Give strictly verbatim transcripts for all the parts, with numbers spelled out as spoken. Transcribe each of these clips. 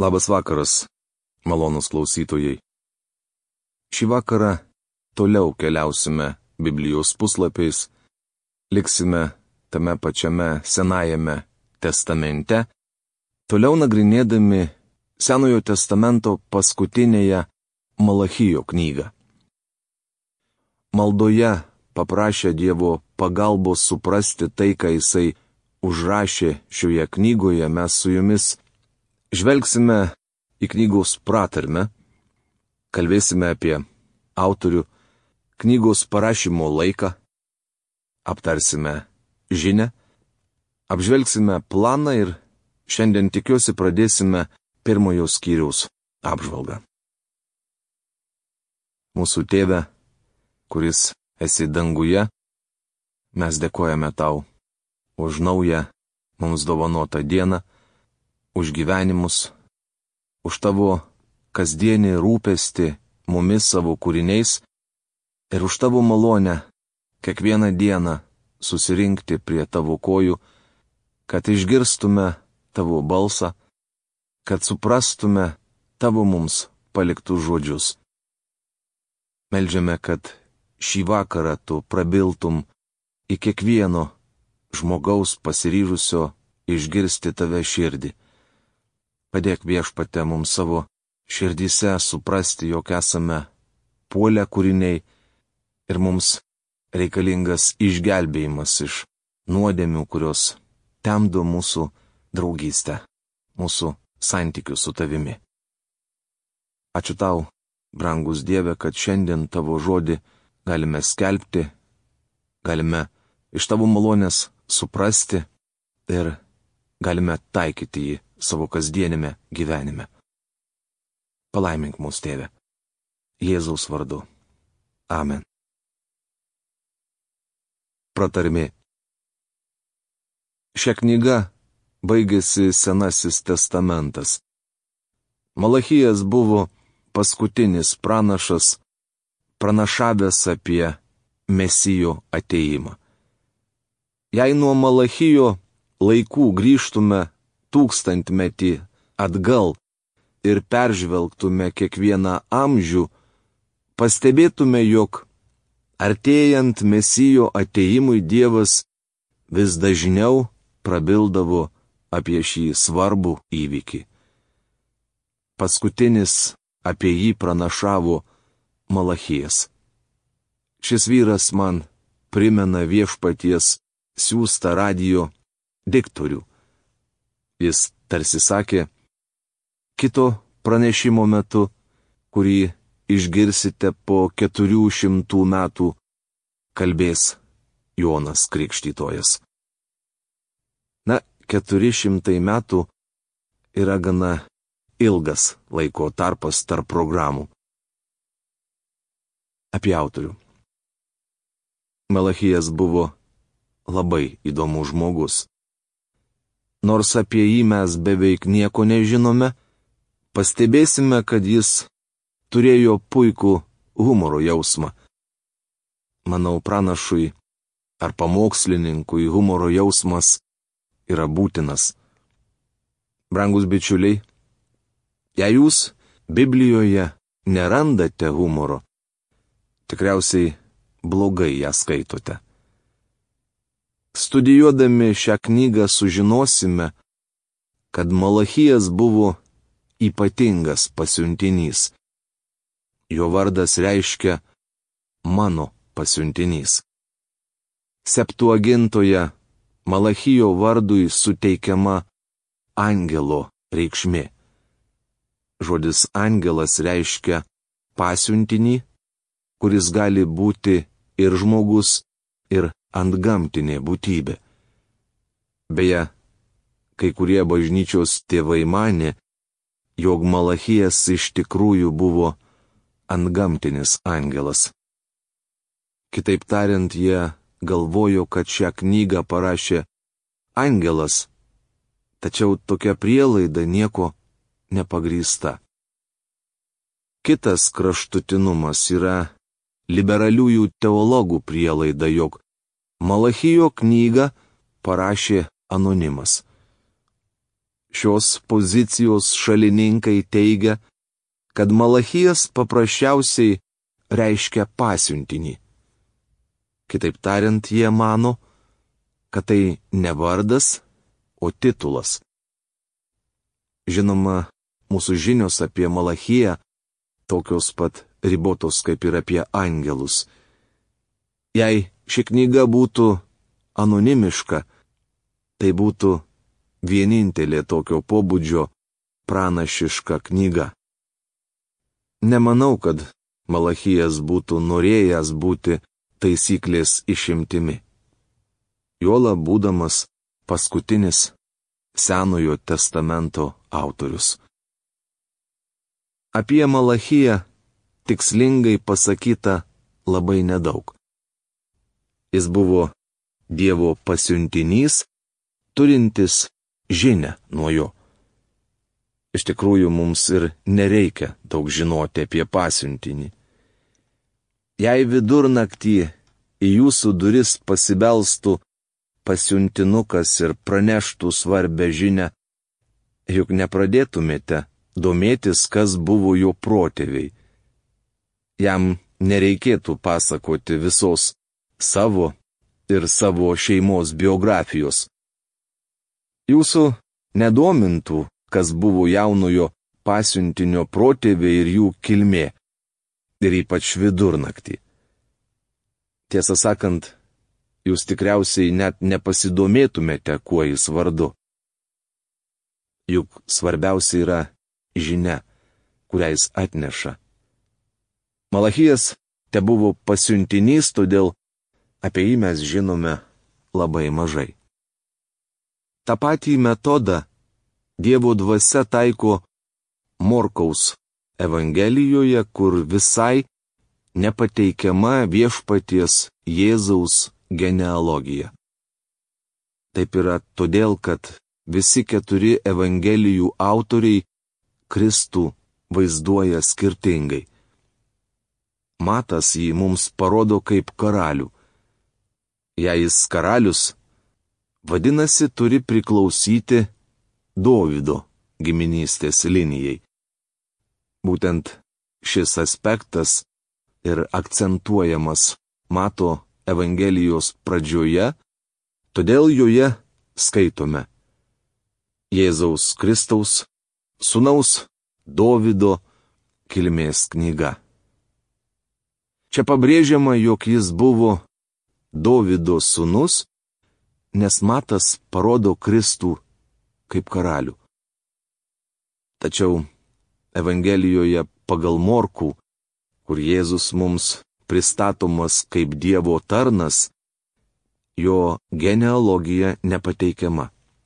Labas vakaras, malonūs klausytojai. Šį vakarą toliau keliausime Biblijos puslapiais, liksime tame pačiame Senajame testamente, toliau nagrinėdami Senojo testamento paskutinėje Malachijo knygą. Maldoje paprašė Dievo pagalbos suprasti tai, ką Jisai užrašė šioje knygoje, mes su jumis žvelgsime į knygos pratarmę, kalbėsime apie autorių, knygos parašymo laiką, aptarsime žinią, apžvelgsime planą ir šiandien tikiuosi pradėsime pirmojo skyriaus apžvalgą. Mūsų Tėve, kuris esi danguje, mes dėkojame Tau už naują mums dovanotą dieną, už gyvenimus, už Tavo kasdienį rūpestį mumis savo kūriniais ir už Tavo malonę kiekvieną dieną susirinkti prie Tavo kojų, kad išgirstume Tavo balsą, kad suprastume Tavo mums paliktus žodžius. Meldžiame, kad šį vakarą Tu prabiltum į kiekvieno žmogaus pasiryžusio išgirsti Tave širdį. Padėk Viešpatie mums savo širdyse suprasti, jog esame puolę kūriniai ir mums reikalingas išgelbėjimas iš nuodėmių, kurios temdo mūsų draugystę, mūsų santykius su Tavimi. Ačiū Tau, brangus Dieve, kad šiandien Tavo žodį galime skelbti, galime iš Tavo malonės suprasti ir galime taikyti jį savo kasdienime gyvenime. Palaimink mūsų Tėve. Jėzaus vardu. Amen. Pratarmė. Šia knyga baigėsi Senasis testamentas. Malachijas buvo paskutinis pranašas, pranašavęs apie Mesijo atėjimą. Jei nuo Malachijo laikų grįžtume tūkstantmetį atgal ir peržvelgtume kiekvieną amžių, pastebėtume, jog artėjant Mesijo atėjimui Dievas vis dažniau prabildavo apie šį svarbų įvykį. Paskutinis apie jį pranašavo Malachijas. Šis vyras man primena Viešpaties siųstą radijo diktorių. Jis tarsi sakė, kito pranešimo metu, kurį išgirsite po keturių šimtų metų, kalbės Jonas Krikštytojas. Na, keturi šimtai metų yra gana ilgas laiko tarpas tarp programų. Apie autorių. Malachijas buvo labai įdomus žmogus. Nors apie jį mes beveik nieko nežinome, pastebėsime, kad jis turėjo puikų humoro jausmą. Manau, pranašui ar pamokslininkui humoro jausmas yra būtinas. Brangus bičiuliai, jei jūs Biblijoje nerandate humoro, tikriausiai blogai ją skaitote. Studijuodami šią knygą sužinosime, kad Malachijas buvo ypatingas pasiuntinys. Jo vardas reiškia mano pasiuntinys. Septuagintoje Malachijo vardui suteikiama angelo reikšmė. Žodis angelas reiškia pasiuntinį, kuris gali būti ir žmogus, ir antgamtinė būtybė. Beje, kai kurie bažnyčios tėvai manė, jog Malachijas iš tikrųjų buvo antgamtinis angelas. Kitaip tariant, jie galvojo, kad šią knygą parašė angelas, tačiau tokia prielaida nieko nepagrįsta. Kitas kraštutinumas yra liberaliųjų teologų prielaida, jog Malachijo knygą parašė anonimas. Šios pozicijos šalininkai teigia, kad Malachijas paprasčiausiai reiškia pasiuntinį. Kitaip tariant, jie mano, kad tai ne vardas, o titulas. Žinoma, mūsų žinios apie Malachiją tokios pat ribotos kaip ir apie angelus. Jei ši knyga būtų anonimiška, tai būtų vienintelė tokio pobūdžio pranašiška knyga. Nemanau, kad Malachijas būtų norėjęs būti taisyklės išimtimi. Juolab būdamas paskutinis Senojo testamento autorius. Apie Malachiją tikslingai pasakyta labai nedaug. Jis buvo Dievo pasiuntinys, turintis žinią nuo jo. Iš tikrųjų, mums ir nereikia daug žinoti apie pasiuntinį. Jei vidurnaktį į jūsų duris pasibelstų pasiuntinukas ir praneštų svarbę žinią, juk nepradėtumėte domėtis, kas buvo jo protėviai. Jam nereikėtų pasakoti visos savo ir savo šeimos biografijos. Jūsų nedomintų, kas buvo jaunojo pasiuntinio protėviai ir jų kilmė, ir ypač vidurnaktį. Tiesą sakant, jūs tikriausiai net nepasidomėtumėte, kuo jis vardu. Juk svarbiausia yra žinia, kurią jis atneša. Malachijas tebuvo pasiuntinys, todėl apie jį mes žinome labai mažai. Ta patį metodą Dievo dvasia taiko Morkaus Evangelijoje, kur visai nepateikiama viešpaties Jėzaus genealogija. Taip yra todėl, kad visi keturi Evangelijų autoriai Kristų vaizduoja skirtingai. Matas jį mums parodo kaip karalių. Jei jis karalius, vadinasi, turi priklausyti Dovydo giminystės linijai. Būtent šis aspektas ir akcentuojamas Mato Evangelijos pradžioje, todėl joje skaitome Jėzaus Kristaus, sūnaus Dovydo kilmės knyga. Čia pabrėžiama, jog jis buvo Dovydo sūnus, nes Matas parodo Kristų kaip karalių. Tačiau Evangelijoje pagal Morkų, kur Jėzus mums pristatomas kaip Dievo tarnas, jo genealogija nepateikiama.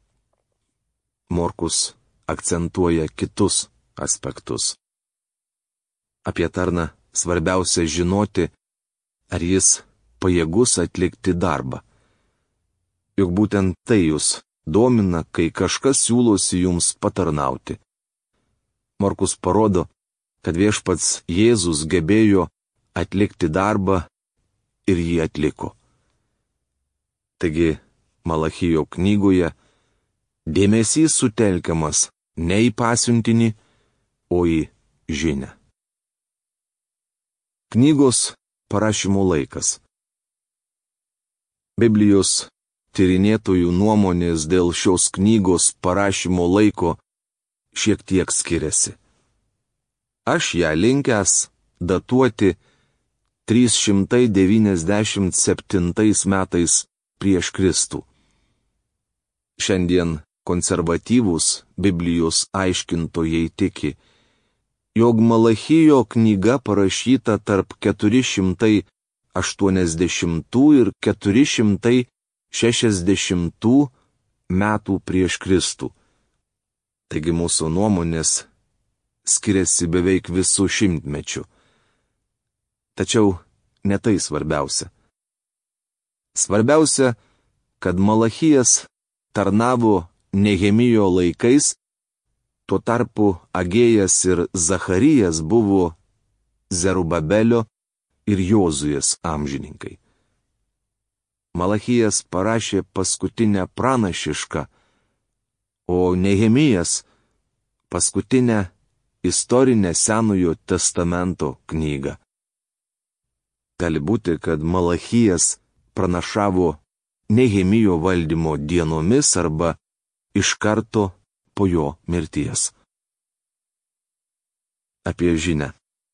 Morkus akcentuoja kitus aspektus. Apie tarną svarbiausia žinoti, ar jis pajėgus atlikti darbą. Juk būtent tai jūs domina, kai kažkas siūlosi jums patarnauti. Morkus parodo, kad viešpats Jėzus gebėjo atlikti darbą ir jį atliko. Taigi, Malachijo knygoje dėmesys sutelkiamas ne į pasiuntinį, o į žinią. Knygos parašymo laikas. Biblijos tyrinėtojų nuomonės dėl šios knygos parašymo laiko šiek tiek skiriasi. Aš ją linkęs datuoti trys šimtai devyniasdešimt septintais metais prieš Kristų. Šiandien konservatyvūs Biblijos aiškintojai tiki, jog Malachijo knyga parašyta tarp keturi šimtai aštuoniasdešimtų ir keturi šimtai šešiasdešimtų metų prieš Kristų. Taigi mūsų nuomonės skiriasi beveik visų šimtmečių. Tačiau ne tai svarbiausia. Svarbiausia, kad Malachijas tarnavo Nehemijo laikais, tuo tarpu Agėjas ir Zacharijas buvo Zerubabelio ir Jozuės amžininkai. Malachijas parašė paskutinę pranašišką, o Nehemijas paskutinę istorinę Senojo testamento knygą. Gali būti, kad Malachijas pranašavo Nehemijo valdymo dienomis arba iš karto po jo mirties. Apie žinią.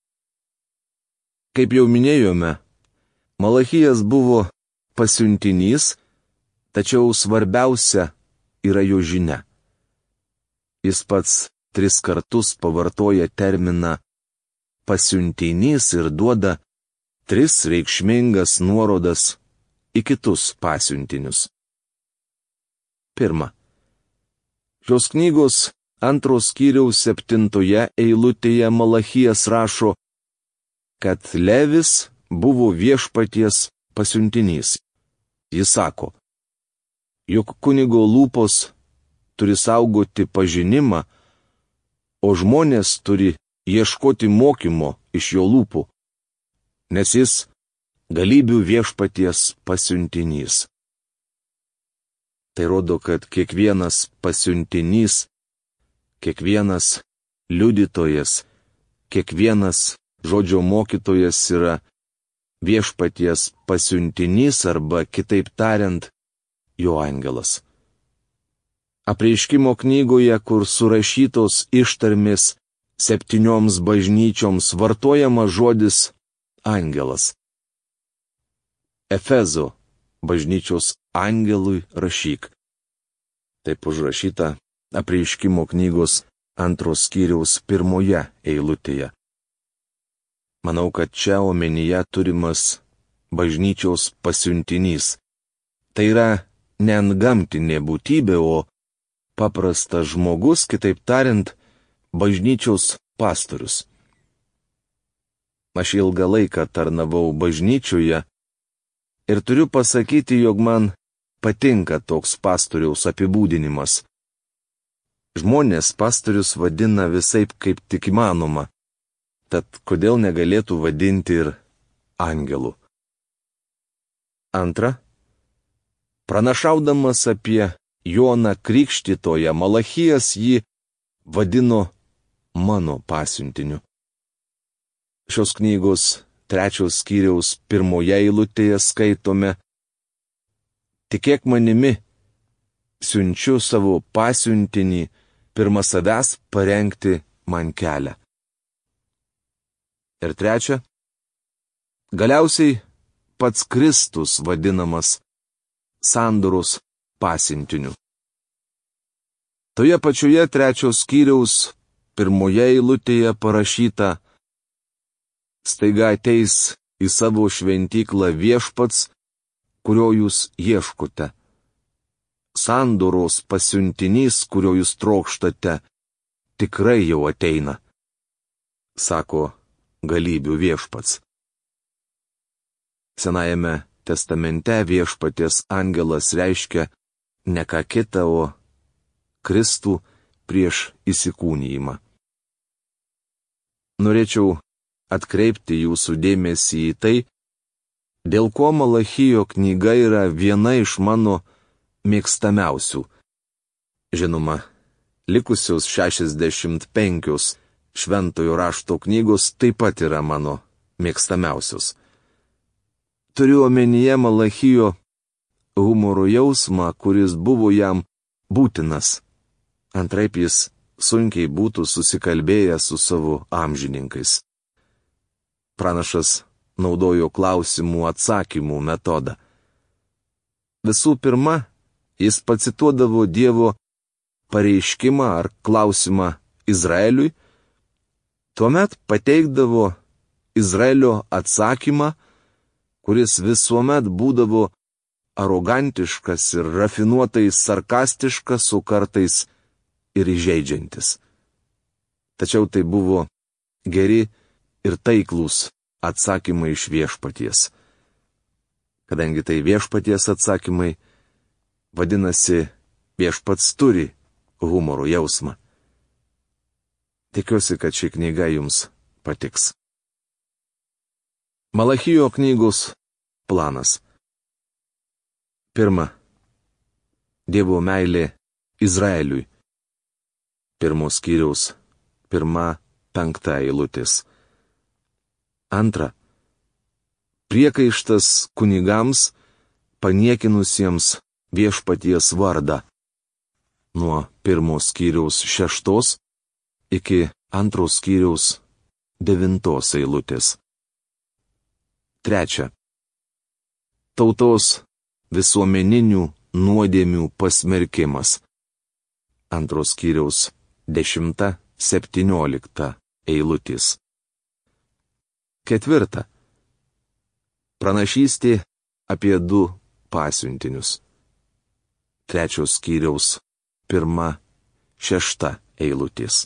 Kaip jau minėjome, Malachijas buvo pasiuntinys, tačiau svarbiausia yra jo žinia. Jis pats tris kartus pavartoja terminą pasiuntinys ir duoda tris reikšmingas nuorodas į kitus pasiuntinius. Pirma. Šios knygos antros skyriaus septintoje eilutėje Malachijas rašo, kad Levis buvo viešpaties pasiuntinys. Jis sako, juk kunigo lūpos turi saugoti pažinimą, o žmonės turi ieškoti mokymo iš jo lūpų, nes jis galybių viešpaties pasiuntinys. Tai rodo, kad kiekvienas pasiuntinys, kiekvienas liudytojas, kiekvienas žodžio mokytojas yra viešpaties pasiuntinys arba, kitaip tariant, jo angelas. Apreiškimo knygoje, kur surašytos ištarmės septynioms bažnyčioms, vartojama žodis angelas. Efezo bažnyčios angelui rašyk. Taip užrašyta apreiškimo knygos antros skyriaus pirmoje eilutėje. Manau, kad čia omenyje turimas bažnyčios pasiuntinys. Tai yra ne antgamtinė būtybė, o paprastas žmogus, kitaip tariant, bažnyčios pastorius. Aš ilgą laiką tarnavau bažnyčioje ir turiu pasakyti, jog man patinka toks pastoriaus apibūdinimas. Žmonės pastorius vadina visaip kaip tik įmanoma, tad kodėl negalėtų vadinti ir angelu. Antra. Pranašaudamas apie Joną Krikštytoją, Malachijas jį vadino mano pasiuntiniu. Šios knygos trečios skyriaus pirmoje eilutėje skaitome: Tikėk manimi, siunčiu savo pasiuntinį pirma savęs parengti man kelią. Ir trečia. Galiausiai pats Kristus vadinamas sandoros pasiuntiniu. Toje pačioje trečios skyriaus pirmoje eilutėje parašyta: Staiga ateis į savo šventyklą viešpats, kurio jūs ieškote. Sandoros pasiuntinys, kurio jūs trokštate, tikrai jau ateina, sako galybių viešpats. Senajame testamente viešpaties angelas reiškia ne ką kitą, o Kristų prieš įsikūnijimą. Norėčiau atkreipti jūsų dėmesį į tai, dėl ko Malachijo knyga yra viena iš mano mėgstamiausių. Žinoma, likusios šešiasdešimt penkios šventojo rašto knygos taip pat yra mano mėgstamiausios. Turiu omenyje Malachijo humoro jausmą, kuris buvo jam būtinas. Antraip jis sunkiai būtų susikalbėjęs su savo amžininkais. Pranašas naudojo klausimų atsakymų metodą. Visų pirma, jis pacituodavo Dievo pareiškimą ar klausimą Izraeliui, tuomet pateikdavo Izraelio atsakymą, kuris visuomet būdavo arogantiškas ir rafinuotai sarkastiškas, o kartais ir įžeidžiantis. Tačiau tai buvo geri ir taiklūs atsakymai iš viešpaties. Kadangi tai viešpaties atsakymai, vadinasi, viešpats turi humoro jausmą. Tikiuosi, kad ši knyga jums patiks. Malachijo knygos planas. Pirma. Dievo meilė Izraeliui. pirmos skyriaus pirma, penkta eilutės. Antra. Priekaištas kunigams, paniekinusiems viešpaties vardą. Nuo pirmos skyriaus šeštos iki antros skyriaus devintos eilutės. Trečia. Tautos visuomeninių nuodėmių pasmerkimas. Antros skyriaus dešimta, septyniolikta eilutės. Ketvirta. Pranašystė apie du pasiuntinius. Trečios skyriaus pirma, šešta eilutės.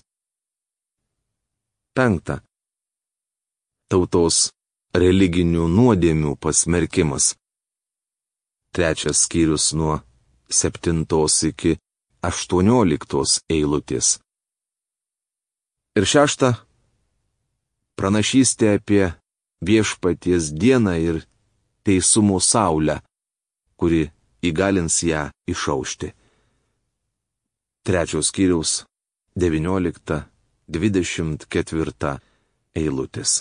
Penkta. Tautos religinių nuodėmių pasmerkimas. Trečias skyrius nuo septintos iki aštuonioliktos eilutės. Ir šešta. Pranašystė apie viešpaties dieną ir teisumo saulę, kuri įgalins ją išaušti. Trečios skyriaus devyniolikta, dvidešimt ketvirta eilutės.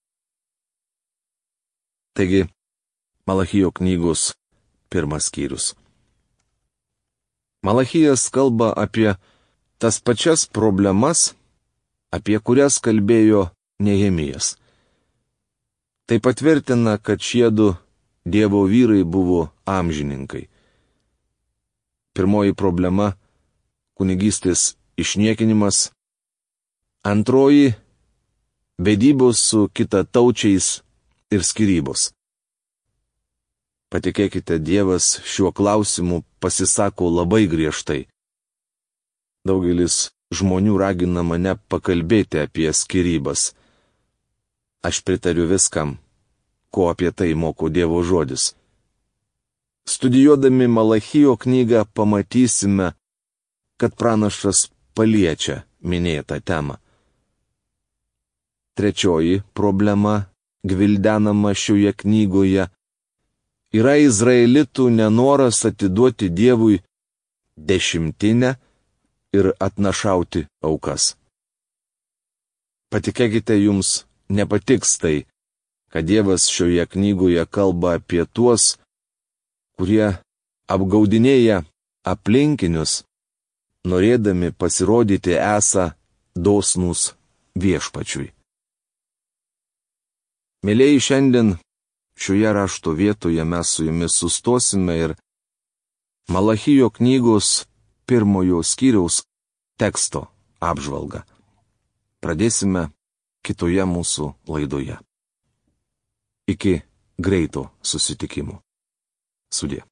Taigi, Malachijo knygos pirmas skyrius. Malachijas kalba apie tas pačias problemas, apie kurias kalbėjo Nehemijas. Tai patvirtina, kad šiedu Dievo vyrai buvo amžininkai. Pirmoji problema - kunigystės išniekinimas. Antroji - vedybos su kitataučiais ir skyrybos. Patikėkite, Dievas šiuo klausimu pasisako labai griežtai. Daugelis žmonių ragina mane pakalbėti apie skyrybas. Aš pritariu viskam, ko apie tai moko Dievo žodis. Studijuodami Malachijo knygą pamatysime, kad pranašas paliečia minėtą temą. Trečioji problema, gvildenama šioje knygoje, yra izraelitų nenoras atiduoti Dievui dešimtinę ir atnašauti aukas. Patikėkite, jums nepatiks tai, kad Dievas šioje knygoje kalba apie tuos, kurie apgaudinėja aplinkinius, norėdami pasirodyti esą dosnūs viešpačiui. Mėlėjai, šiandien šioje rašto vietoje mes su jumis sustosime ir Malachijo knygos pirmojo skyriaus teksto apžvalgą pradėsime kitoje mūsų laidoje. Iki greito susitikimo. Sudie.